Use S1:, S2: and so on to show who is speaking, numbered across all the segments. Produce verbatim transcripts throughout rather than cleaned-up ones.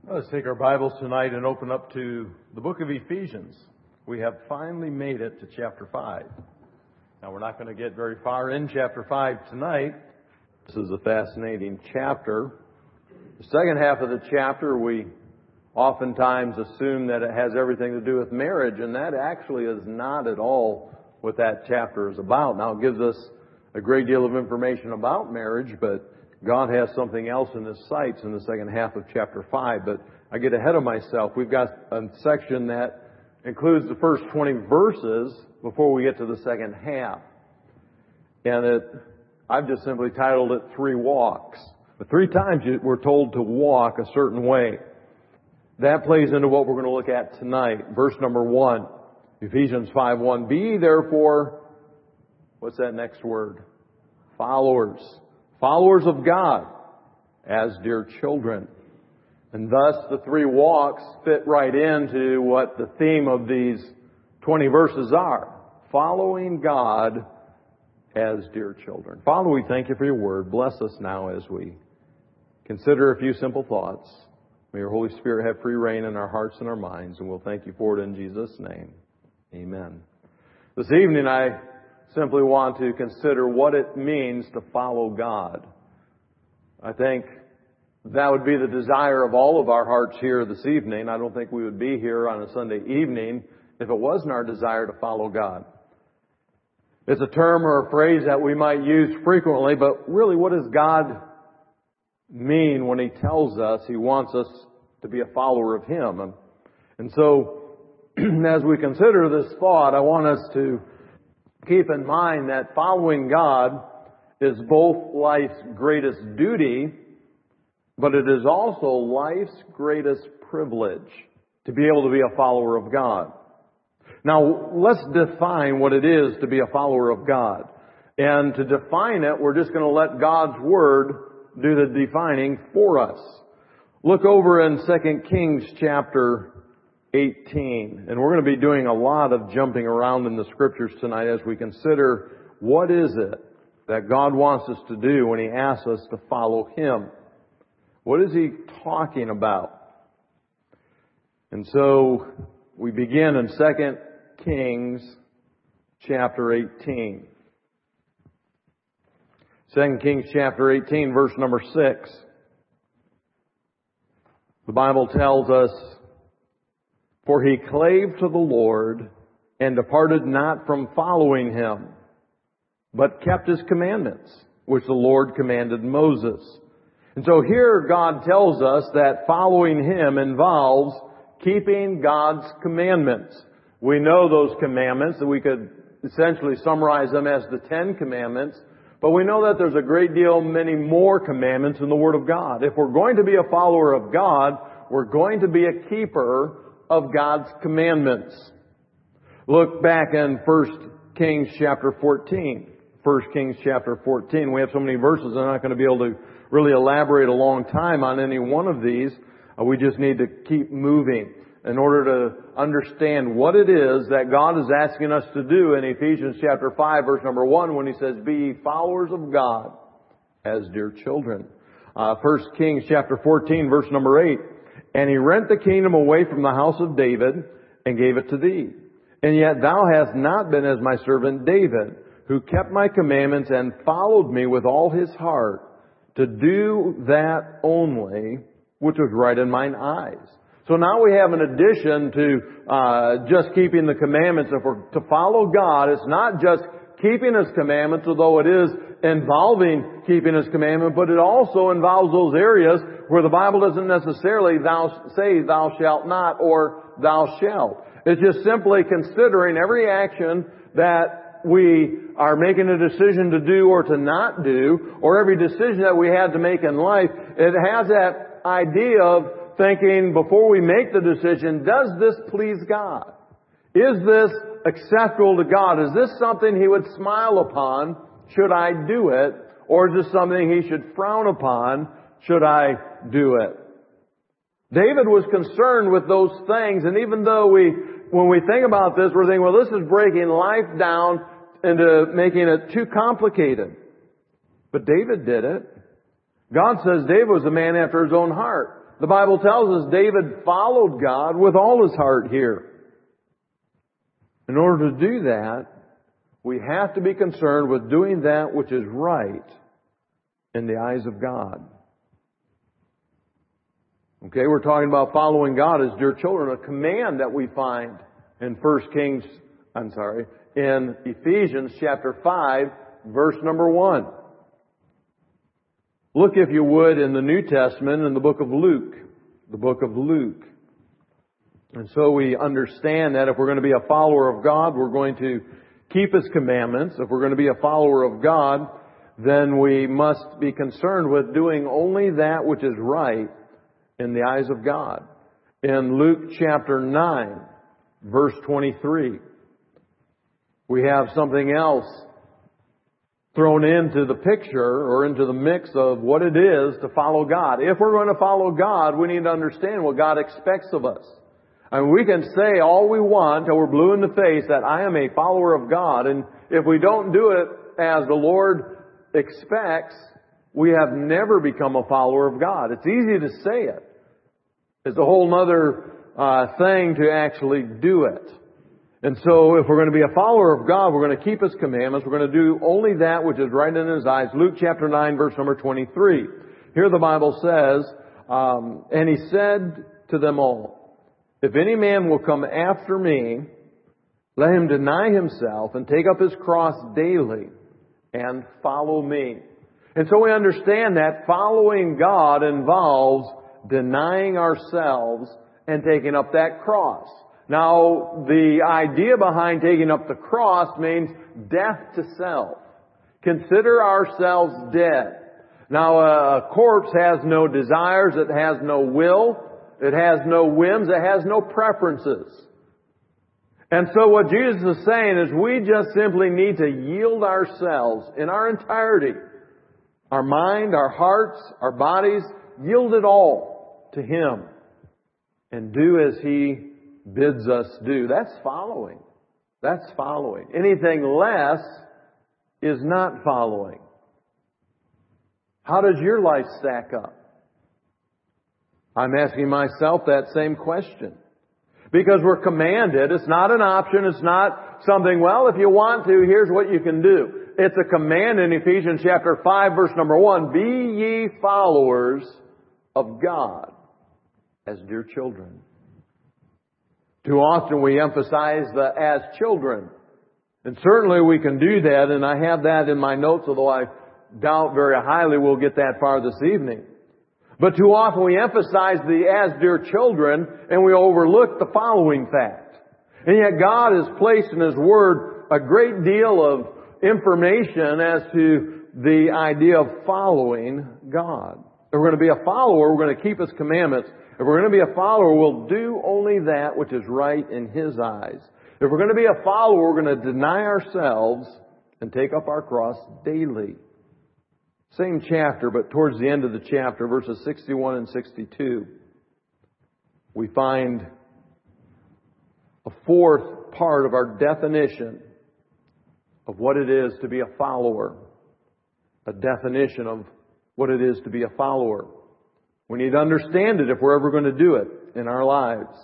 S1: Let's take our Bibles tonight and open up to the book of Ephesians. We have finally made it to chapter five. Now, we're not going to get very far in chapter five tonight. This is a fascinating chapter. The second half of the chapter, we oftentimes assume that it has everything to do with marriage, and that actually is not at all what that chapter is about. Now, it gives us a great deal of information about marriage, but God has something else in His sights in the second half of chapter five, but I get ahead of myself. We've got a section that includes the first twenty verses before we get to the second half. And it, I've just simply titled it Three Walks. But three times we're told to walk a certain way. That plays into what we're going to look at tonight. Verse number one, Ephesians five one. Be therefore, what's that next word? Followers. Followers of God as dear children. And thus the three walks fit right into what the theme of these twenty verses are. Following God as dear children. Father, we thank you for your word. Bless us now as we consider a few simple thoughts. May your Holy Spirit have free reign in our hearts and our minds, and we'll thank you for it in Jesus' name. Amen. This evening I simply want to consider what it means to follow God. I think that would be the desire of all of our hearts here this evening. I don't think we would be here on a Sunday evening if it wasn't our desire to follow God. It's a term or a phrase that we might use frequently, but really what does God mean when He tells us He wants us to be a follower of Him? And so, as we consider this thought, I want us to keep in mind that following God is both life's greatest duty, but it is also life's greatest privilege to be able to be a follower of God. Now, let's define what it is to be a follower of God. And to define it, we're just going to let God's Word do the defining for us. Look over in Second Kings chapter eighteen. And we're going to be doing a lot of jumping around in the Scriptures tonight as we consider what is it that God wants us to do when He asks us to follow Him. What is He talking about? And so we begin in Second Kings chapter eighteen. Second Kings chapter eighteen, verse number six. The Bible tells us, for he clave to the Lord and departed not from following Him, but kept His commandments, which the Lord commanded Moses. And so here God tells us that following Him involves keeping God's commandments. We know those commandments, that we could essentially summarize them as the Ten Commandments, but we know that there's a great deal, many more commandments in the Word of God. If we're going to be a follower of God, we're going to be a keeper of God's commandments. Look back in First Kings chapter fourteen. First Kings chapter fourteen. We have so many verses, I'm not going to be able to really elaborate a long time on any one of these. Uh, we just need to keep moving in order to understand what it is that God is asking us to do in Ephesians chapter five, verse number one, when He says, be ye followers of God as dear children. Uh, First Kings chapter fourteen, verse number eight. And He rent the kingdom away from the house of David and gave it to thee. And yet thou hast not been as my servant David, who kept my commandments and followed me with all his heart, to do that only which was right in mine eyes. So now we have an addition to uh, just keeping the commandments. If we're to follow God, it's not just keeping His commandments, although it is involving keeping His commandment, but it also involves those areas where the Bible doesn't necessarily thou say thou shalt not or thou shalt. It's just simply considering every action that we are making a decision to do or to not do, or every decision that we had to make in life. It has that idea of thinking before we make the decision, does this please God? Is this acceptable to God? Is this something He would smile upon? Should I do it? Or is this something He should frown upon? Should I do it? David was concerned with those things, and even though we, when we think about this, we're thinking, well, this is breaking life down into making it too complicated. But David did it. God says David was a man after His own heart. The Bible tells us David followed God with all his heart here. In order to do that, we have to be concerned with doing that which is right in the eyes of God. Okay, we're talking about following God as dear children, a command that we find in First Kings, I'm sorry, in Ephesians chapter five, verse number one. Look, if you would, in the New Testament, in the book of Luke. The book of Luke. And so we understand that if we're going to be a follower of God, we're going to keep His commandments. If we're going to be a follower of God, then we must be concerned with doing only that which is right in the eyes of God. In Luke chapter nine, verse twenty-three, we have something else thrown into the picture or into the mix of what it is to follow God. If we're going to follow God, we need to understand what God expects of us. I mean, we can say all we want till we're blue in the face that I am a follower of God, and if we don't do it as the Lord expects, we have never become a follower of God. It's easy to say it. It's a whole other uh, thing to actually do it. And so if we're going to be a follower of God, we're going to keep His commandments. We're going to do only that which is right in His eyes. Luke chapter nine, verse number twenty-three. Here the Bible says, um, and He said to them all, if any man will come after me, let him deny himself and take up his cross daily and follow me. And so we understand that following God involves denying ourselves and taking up that cross. Now, the idea behind taking up the cross means death to self. Consider ourselves dead. Now, a corpse has no desires, it has no will, it has no whims, it has no preferences. And so what Jesus is saying is we just simply need to yield ourselves in our entirety, our mind, our hearts, our bodies, yield it all to Him and do as He bids us do. That's following. That's following. Anything less is not following. How does your life stack up? I'm asking myself that same question. Because we're commanded. It's not an option. It's not something, well, if you want to, here's what you can do. It's a command in Ephesians chapter five, verse number one. Be ye followers of God as dear children. Too often we emphasize the as children. And certainly we can do that, and I have that in my notes, although I doubt very highly we'll get that far this evening. But too often we emphasize the as dear children, and we overlook the following fact. And yet God has placed in His Word a great deal of information as to the idea of following God. If we're going to be a follower, we're going to keep His commandments. If we're going to be a follower, we'll do only that which is right in His eyes. If we're going to be a follower, we're going to deny ourselves and take up our cross daily. Same chapter, but towards the end of the chapter, verses sixty-one and sixty-two, we find a fourth part of our definition of what it is to be a follower. A definition of what it is to be a follower. We need to understand it if we're ever going to do it in our lives.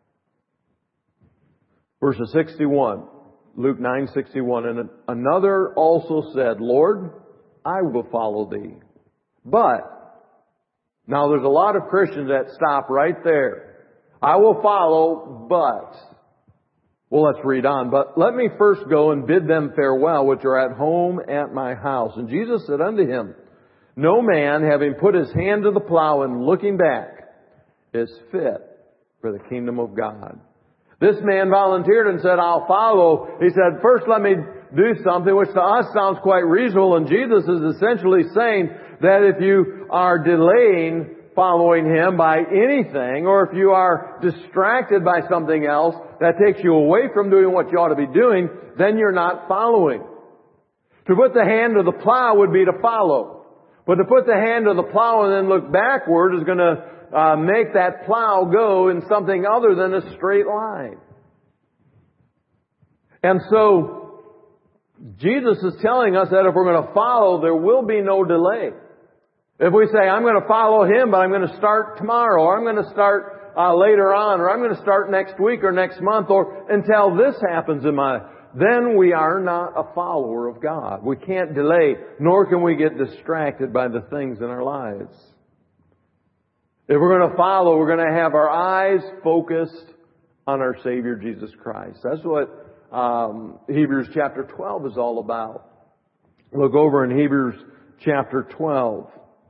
S1: Verses sixty-one, Luke nine sixty-one, and another also said, Lord, I will follow Thee. But, now there's a lot of Christians that stop right there. I will follow, but. Well, let's read on. But let me first go and bid them farewell, which are at home at my house. And Jesus said unto him, no man, having put his hand to the plow and looking back, is fit for the kingdom of God. This man volunteered and said, I'll follow. He said, first let me do something which to us sounds quite reasonable. And Jesus is essentially saying that if you are delaying following Him by anything, or if you are distracted by something else that takes you away from doing what you ought to be doing, then you're not following. To put the hand to the plow would be to follow. But to put the hand to the plow and then look backward is going to uh, make that plow go in something other than a straight line. And so, Jesus is telling us that if we're going to follow, there will be no delay. If we say, I'm going to follow Him, but I'm going to start tomorrow, or I'm going to start uh, later on, or I'm going to start next week or next month, or until this happens in my, then we are not a follower of God. We can't delay, nor can we get distracted by the things in our lives. If we're going to follow, we're going to have our eyes focused on our Savior Jesus Christ. That's what um, Hebrews chapter twelve is all about. Look over in Hebrews chapter twelve.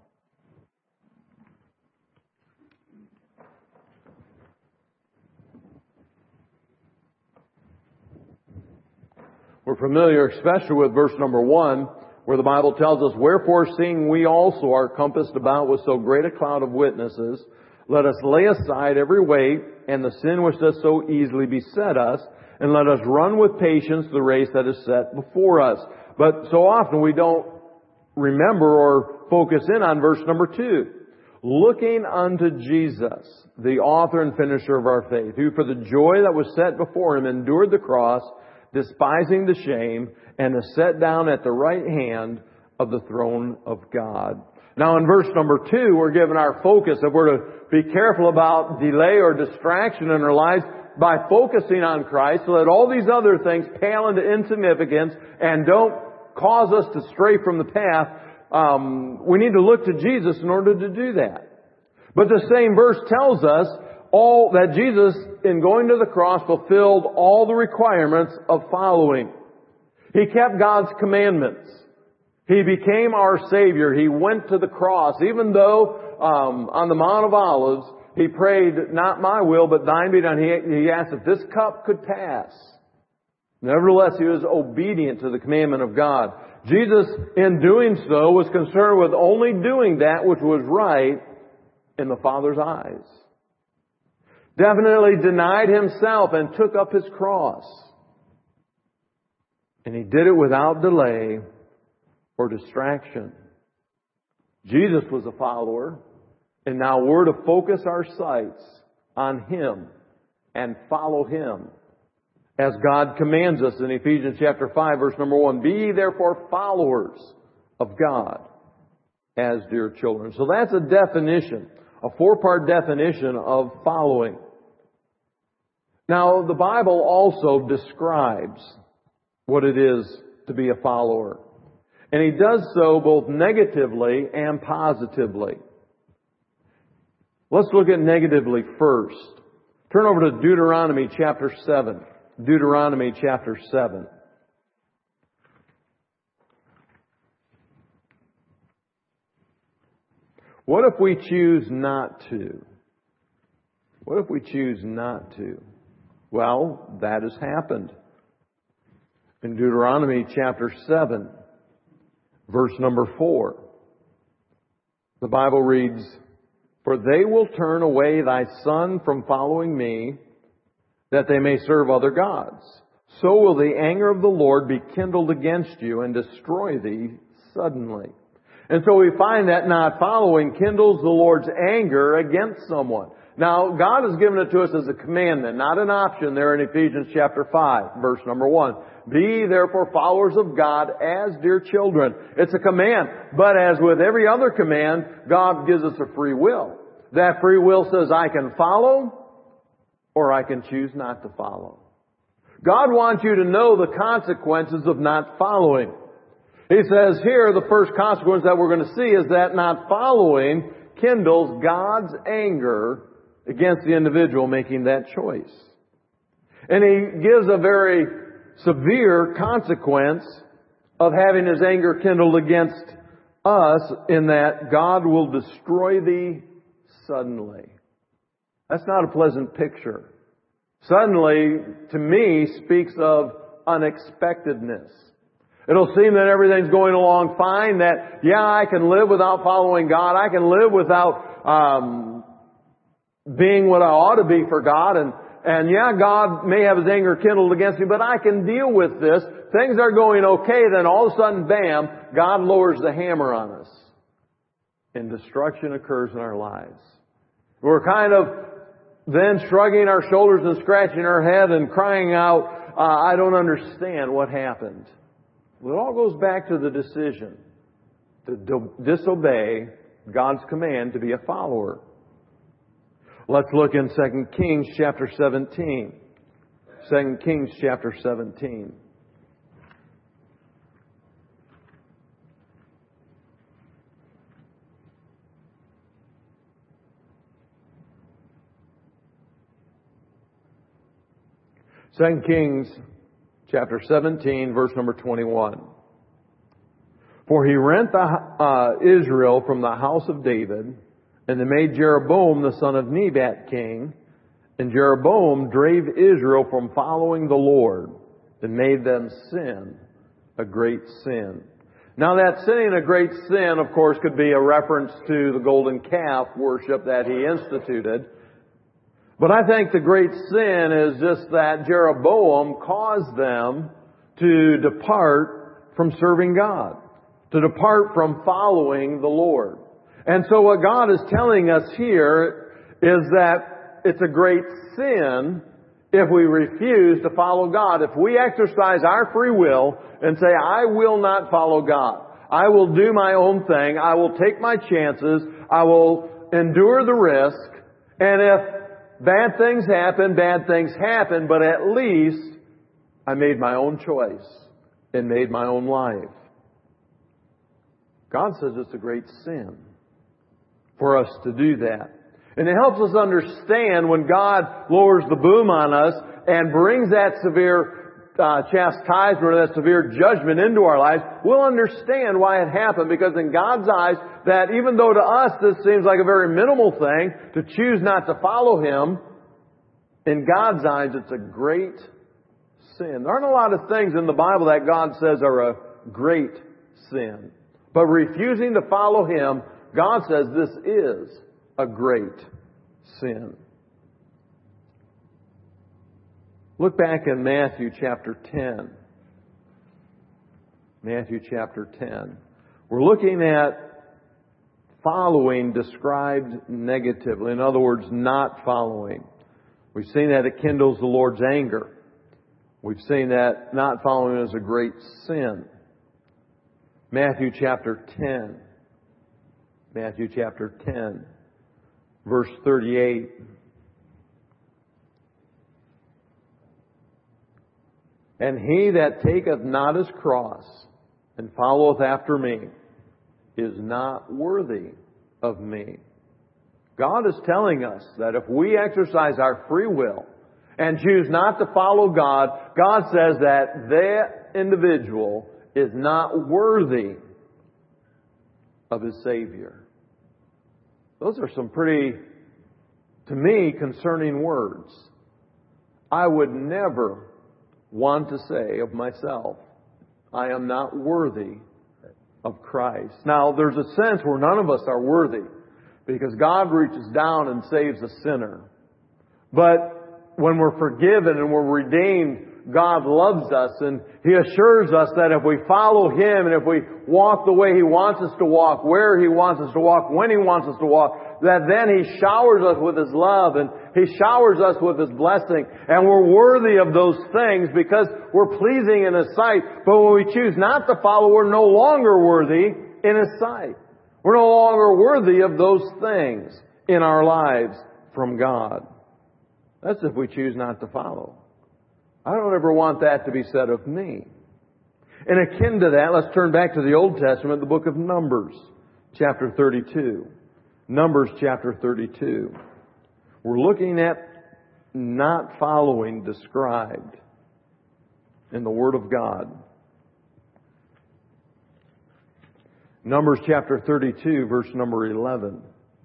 S1: We're familiar especially with verse number one, where the Bible tells us, Wherefore, seeing we also are compassed about with so great a cloud of witnesses, let us lay aside every weight and the sin which does so easily beset us, and let us run with patience the race that is set before us. But so often we don't remember or focus in on verse number two. Looking unto Jesus, the author and finisher of our faith, who for the joy that was set before Him endured the cross, despising the shame, and is set down at the right hand of the throne of God. Now in verse number two, we're given our focus that we're to be careful about delay or distraction in our lives by focusing on Christ, so that all these other things pale into insignificance and don't cause us to stray from the path. Um, we need to look to Jesus in order to do that. But the same verse tells us all that Jesus, in going to the cross, fulfilled all the requirements of following. He kept God's commandments. He became our Savior. He went to the cross. Even though um, on the Mount of Olives, He prayed, not my will, but thine be done. He, he asked if this cup could pass. Nevertheless, He was obedient to the commandment of God. Jesus, in doing so, was concerned with only doing that which was right in the Father's eyes. Definitely denied Himself and took up His cross. And He did it without delay or distraction. Jesus was a follower, and now we're to focus our sights on Him and follow Him, as God commands us in Ephesians chapter five, verse number one. Be ye therefore followers of God as dear children. So that's a definition, a four-part definition of following. Now, the Bible also describes what it is to be a follower. And He does so both negatively and positively. Let's look at negatively first. Turn over to Deuteronomy chapter seven. Deuteronomy chapter seven. What if we choose not to? What if we choose not to? Well, that has happened. In Deuteronomy chapter seven, verse number four, the Bible reads, For they will turn away thy son from following me, that they may serve other gods. So will the anger of the Lord be kindled against you and destroy thee suddenly. And so we find that not following kindles the Lord's anger against someone. Now, God has given it to us as a commandment, not an option there in Ephesians chapter five, verse number one. Be therefore followers of God as dear children. It's a command. But as with every other command, God gives us a free will. That free will says I can follow or I can choose not to follow. God wants you to know the consequences of not following. He says here the first consequence that we're going to see is that not following kindles God's anger against the individual making that choice. And He gives a very severe consequence of having His anger kindled against us, in that God will destroy thee suddenly. That's not a pleasant picture. Suddenly, to me, speaks of unexpectedness. It'll seem that everything's going along fine, that, yeah, I can live without following God. I can live without um, being what I ought to be for God. And, and yeah, God may have His anger kindled against me, but I can deal with this. Things are going okay. Then all of a sudden, bam, God lowers the hammer on us. And destruction occurs in our lives. We're kind of then shrugging our shoulders and scratching our head and crying out, uh, I don't understand what happened. Well, it all goes back to the decision to do- disobey God's command to be a follower. Let's look in Second Kings chapter seventeen. Second Kings chapter seventeen. Second Kings chapter seventeen, verse number twenty-one. For he rent the, uh, Israel from the house of David, and they made Jeroboam the son of Nebat king. And Jeroboam drave Israel from following the Lord, and made them sin a great sin. Now that sinning a great sin, of course, could be a reference to the golden calf worship that he instituted. But I think the great sin is just that Jeroboam caused them to depart from serving God, to depart from following the Lord. And so what God is telling us here is that it's a great sin if we refuse to follow God. If we exercise our free will and say, I will not follow God. I will do my own thing. I will take my chances. I will endure the risk. And if bad things happen, bad things happen, but at least I made my own choice and made my own life. God says it's a great sin for us to do that. And it helps us understand when God lowers the boom on us and brings that severe uh, chastisement or that severe judgment into our lives, we'll understand why it happened. Because in God's eyes, that even though to us this seems like a very minimal thing, to choose not to follow Him, in God's eyes it's a great sin. There aren't a lot of things in the Bible that God says are a great sin. But refusing to follow Him, God says this is a great sin. Look back in Matthew chapter ten. Matthew chapter ten. We're looking at following described negatively. In other words, not following. We've seen that it kindles the Lord's anger. We've seen that not following is a great sin. Matthew chapter ten. Matthew chapter ten, verse thirty-eight. And he that taketh not his cross and followeth after me is not worthy of me. God is telling us that if we exercise our free will and choose not to follow God, God says that that individual is not worthy of his Savior. Those are some pretty, to me, concerning words. I would never want to say of myself, I am not worthy of Christ. Now, there's a sense where none of us are worthy, because God reaches down and saves a sinner. But when we're forgiven and we're redeemed, God loves us, and He assures us that if we follow Him and if we walk the way He wants us to walk, where He wants us to walk, when He wants us to walk, that then He showers us with His love and He showers us with His blessing, and we're worthy of those things because we're pleasing in His sight. But when we choose not to follow, we're no longer worthy in His sight. We're no longer worthy of those things in our lives from God. That's if we choose not to follow. I don't ever want that to be said of me. And akin to that, let's turn back to the Old Testament, the book of Numbers, chapter thirty-two. Numbers chapter thirty-two. We're looking at not following described in the Word of God. Numbers chapter thirty-two, verse number eleven.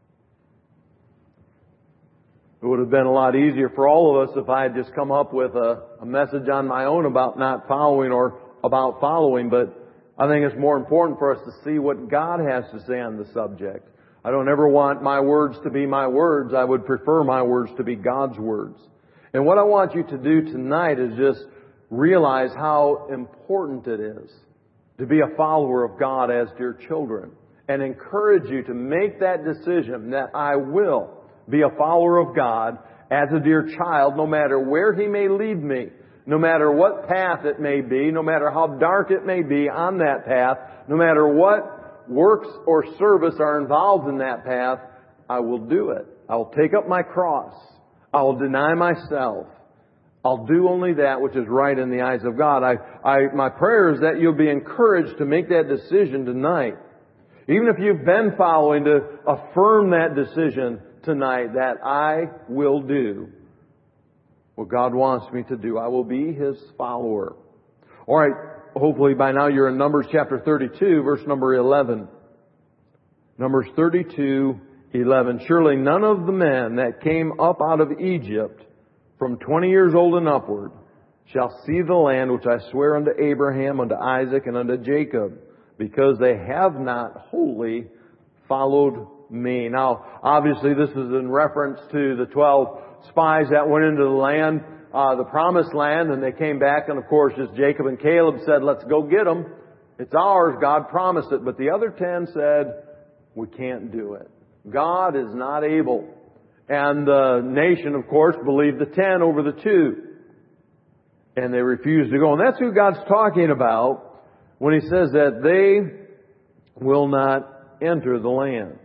S1: It would have been a lot easier for all of us if I had just come up with a, a message on my own about not following or about following, but I think it's more important for us to see what God has to say on the subject. I don't ever want my words to be my words. I would prefer my words to be God's words. And what I want you to do tonight is just realize how important it is to be a follower of God as dear children, and encourage you to make that decision that I will be a follower of God as a dear child, no matter where He may lead me, no matter what path it may be, no matter how dark it may be on that path, no matter what works or service are involved in that path, I will do it. I will take up my cross. I will deny myself. I'll do only that which is right in the eyes of God. I, I, my prayer is that you'll be encouraged to make that decision tonight. Even if you've been following, to affirm that decision tonight that I will do what God wants me to do. I will be His follower. All right, hopefully by now you're in Numbers chapter thirty-two, verse number eleven. Numbers thirty-two, eleven. Surely none of the men that came up out of Egypt from twenty years old and upward shall see the land which I swear unto Abraham, unto Isaac, and unto Jacob, because they have not wholly followed me. Now, obviously this is in reference to the twelve spies that went into the land, uh, the promised land, and they came back, and of course, as Jacob and Caleb said, let's go get them. It's ours. God promised it. But the other ten said, we can't do it. God is not able. And the nation, of course, believed the ten over the two. And they refused to go. And that's who God's talking about when He says that they will not enter the land.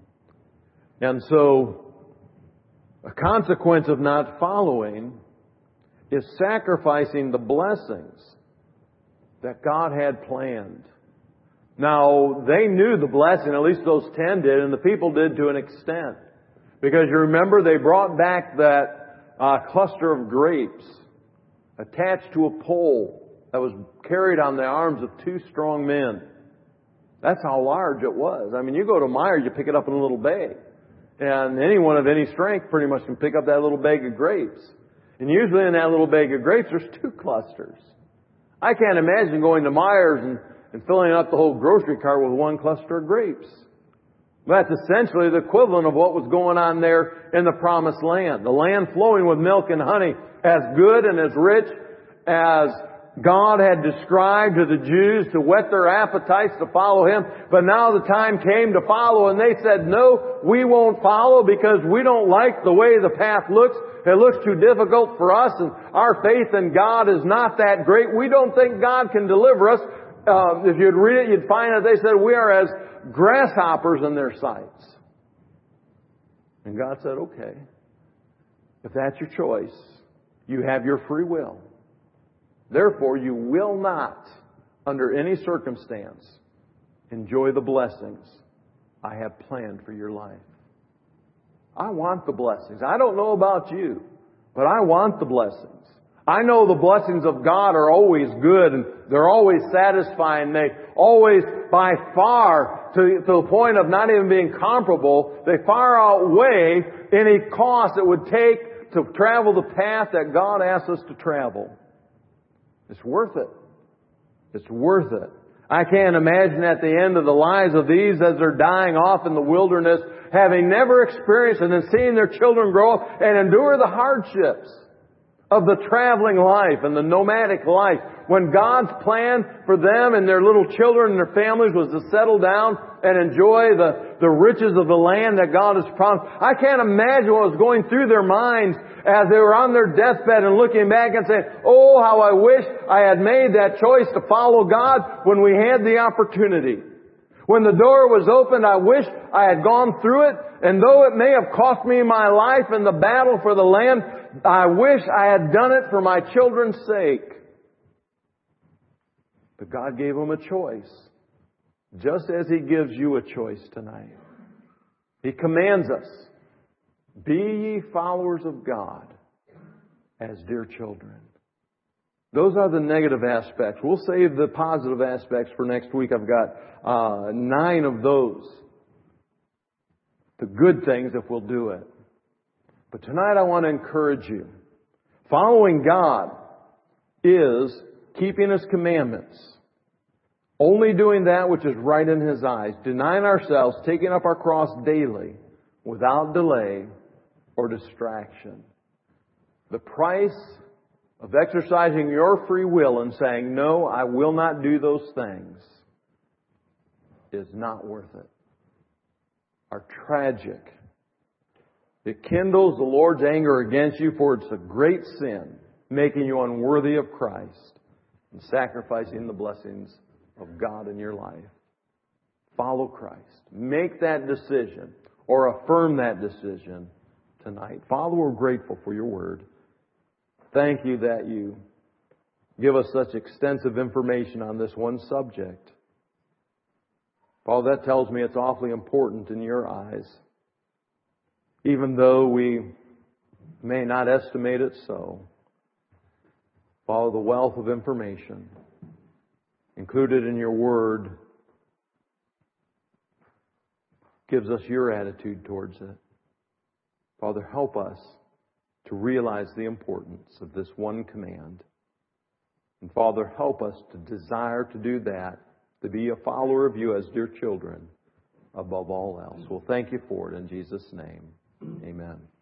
S1: And so, a consequence of not following is sacrificing the blessings that God had planned. Now, they knew the blessing, at least those ten did, and the people did to an extent. Because you remember, they brought back that uh, cluster of grapes attached to a pole that was carried on the arms of two strong men. That's how large it was. I mean, you go to Meijer, you pick it up in a little bag. And anyone of any strength pretty much can pick up that little bag of grapes. And usually in that little bag of grapes, there's two clusters. I can't imagine going to Meijer's and, and filling up the whole grocery cart with one cluster of grapes. That's essentially the equivalent of what was going on there in the promised land. The land flowing with milk and honey, as good and as rich as God had described to the Jews to whet their appetites to follow Him. But now the time came to follow, and they said, no, we won't follow because we don't like the way the path looks. It looks too difficult for us, and our faith in God is not that great. We don't think God can deliver us. Uh, if you'd read it, you'd find that they said, we are as grasshoppers in their sights. And God said, okay, if that's your choice, you have your free will. Therefore, you will not, under any circumstance, enjoy the blessings I have planned for your life. I want the blessings. I don't know about you, but I want the blessings. I know the blessings of God are always good and they're always satisfying. They always, by far, to, to the point of not even being comparable, they far outweigh any cost it would take to travel the path that God asks us to travel. It's worth it. It's worth it. I can't imagine at the end of the lives of these as they're dying off in the wilderness, having never experienced and then seeing their children grow up and endure the hardships of the traveling life and the nomadic life, when God's plan for them and their little children and their families was to settle down and enjoy the, the riches of the land that God has promised. I can't imagine what was going through their minds as they were on their deathbed and looking back and saying, oh, how I wish I had made that choice to follow God when we had the opportunity. When the door was opened, I wish I had gone through it, and though it may have cost me my life in the battle for the land, I wish I had done it for my children's sake. But God gave them a choice, just as He gives you a choice tonight. He commands us, be ye followers of God as dear children. Those are the negative aspects. We'll save the positive aspects for next week. I've got uh, nine of those. The good things if we'll do it. But tonight I want to encourage you. Following God is keeping His commandments. Only doing that which is right in His eyes. Denying ourselves, taking up our cross daily without delay or distraction. The price of exercising your free will and saying, no, I will not do those things, is not worth it. Are tragic. It kindles the Lord's anger against you, for it's a great sin, making you unworthy of Christ and sacrificing the blessings of God in your life. follow Christ. Make that decision or affirm that decision tonight. Father, we're grateful for your word. Thank you that you give us such extensive information on this one subject. Father, that tells me it's awfully important in your eyes. Even though we may not estimate it so. Father, the wealth of information included in your word gives us your attitude towards it. Father, help us to realize the importance of this one command. And Father, help us to desire to do that, to be a follower of you as dear children above all else. Well, thank you for it in Jesus' name. Amen.